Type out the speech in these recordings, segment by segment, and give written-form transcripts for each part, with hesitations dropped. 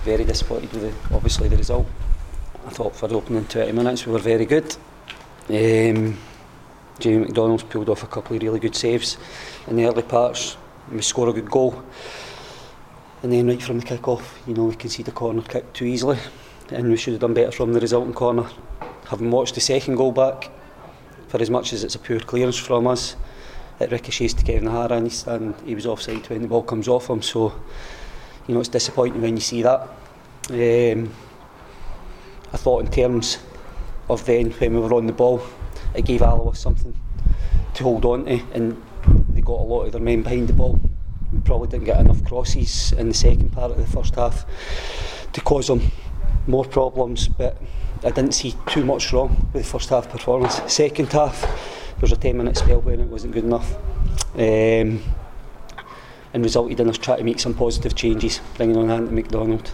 very disappointed with obviously the result. I thought for the opening 20 minutes we were very good. Jamie McDonald's pulled off a couple of really good saves in the early parts. We score a good goal, and then right from the kick-off, we concede a corner kick too easily, and we should have done better from the resulting corner. Having watched the second goal back, for as much as it's a poor clearance from us, it ricochets to Kevin O'Hara and he was offside when the ball comes off him, so it's disappointing when you see that. I thought in terms of then when we were on the ball, it gave Alloa something to hold on to, and they got a lot of their men behind the ball. We probably didn't get enough crosses in the second part of the first half to cause them more problems, but I didn't see too much wrong with the first half performance. Second half, there was a 10-minute spell when it wasn't good enough, and resulted in us trying to make some positive changes, bringing on Anthony McDonald,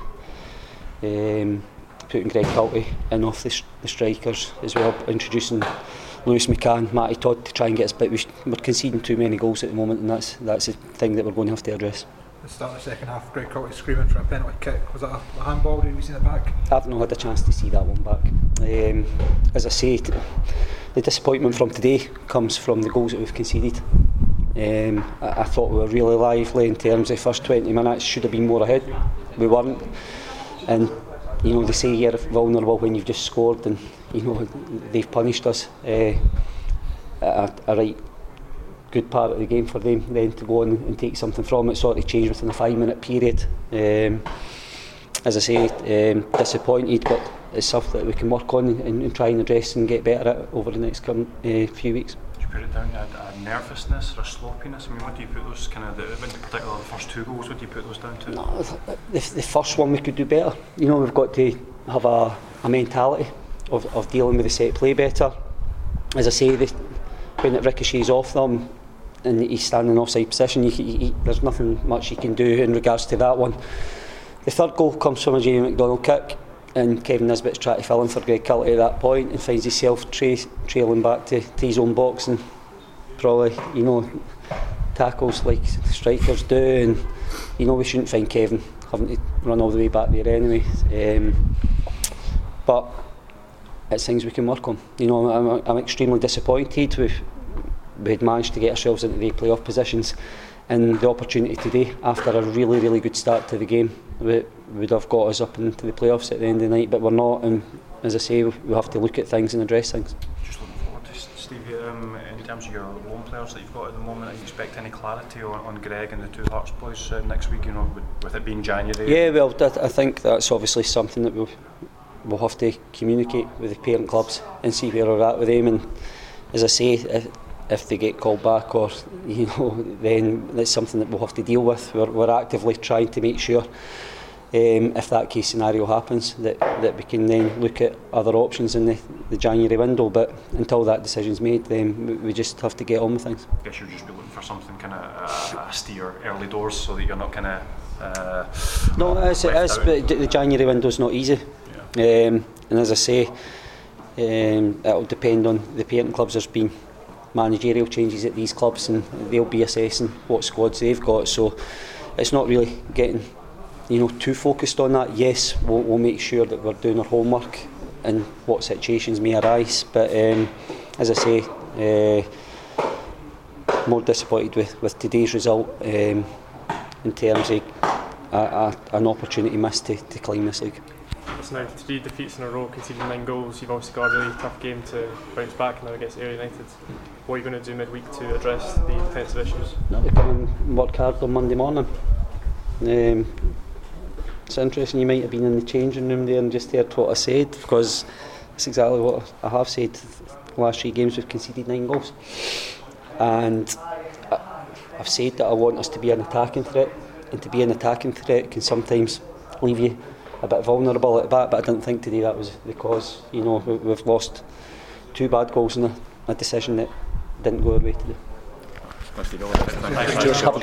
putting Greg Hulty in off the strikers as well, introducing Lewis McCann, Matty Todd to try and get us, but we're conceding too many goals at the moment, and that's the thing that we're going to have to address. The start of the second half, Greg Hulty screaming for a penalty kick. Was that a handball? Did we see it back? I've not had a chance to see that one back. As I say, the disappointment from today comes from the goals that we've conceded. I thought we were really lively in terms of the first 20 minutes, should have been more ahead. We weren't, and they say you're vulnerable when you've just scored, and they've punished us. A right good part of the game for them then to go on and take something from it, sort of change within a 5-minute period. As I say, disappointed, but it's stuff that we can work on and try and address and get better at over the next few weeks. Would you put it down to a nervousness or a sloppiness? I mean, what do you put those in particular the first two goals, what do you put those down to? No, the first one we could do better. We've got to have a mentality of dealing with the set play better. As I say, when it ricochets off them and he's standing in offside position, there's nothing much you can do in regards to that one. The third goal comes from a Jamie McDonald kick, and Kevin Nisbet's trying to fill in for Greg Hulty at that point and finds himself trailing back to his own box, and probably tackles like strikers do, and we shouldn't find Kevin having to run all the way back there anyway. But it's things we can work on. I'm extremely disappointed. We had managed to get ourselves into the playoff positions, and the opportunity today, after a really, really good start to the game, would have got us up into the playoffs at the end of the night, but we're not, and as I say, we have to look at things and address things. Just looking forward to Steve, in terms of your loan players that you've got at the moment, do you expect any clarity on Greg and the two Hearts boys next week, with it being January? Yeah, well, I think that's obviously something that we'll have to communicate with the parent clubs and see where we're at with them, and as I say, if they get called back, or then that's something that we'll have to deal with. We're actively trying to make sure, if that case scenario happens, that we can then look at other options in the January window. But until that decision's made, then we just have to get on with things. I guess you'll just be looking for something kind of a steer early doors, so that you're not kind of. No, it is, but the January window's not easy. Yeah. And as I say, it'll depend on the parent clubs. There's been managerial changes at these clubs, and they'll be assessing what squads they've got, so it's not really getting too focused on that. Yes, we'll make sure that we're doing our homework and what situations may arise, but as I say, more disappointed with today's result in terms of an opportunity missed to climb this league. It's now 3 defeats in a row, conceding 9 goals. You've obviously got a really tough game to bounce back now against Ayr United. What are you going to do midweek to address the defensive issues? We come and work hard on Monday morning. It's interesting, you might have been in the changing room there and just heard what I said, because that's exactly what I have said. The last 3 games we've conceded 9 goals, and I've said that I want us to be an attacking threat, and to be an attacking threat can sometimes leave you a bit vulnerable at the back, but I didn't think today that was the cause. We've lost 2 bad goals in a decision that didn't go our way today.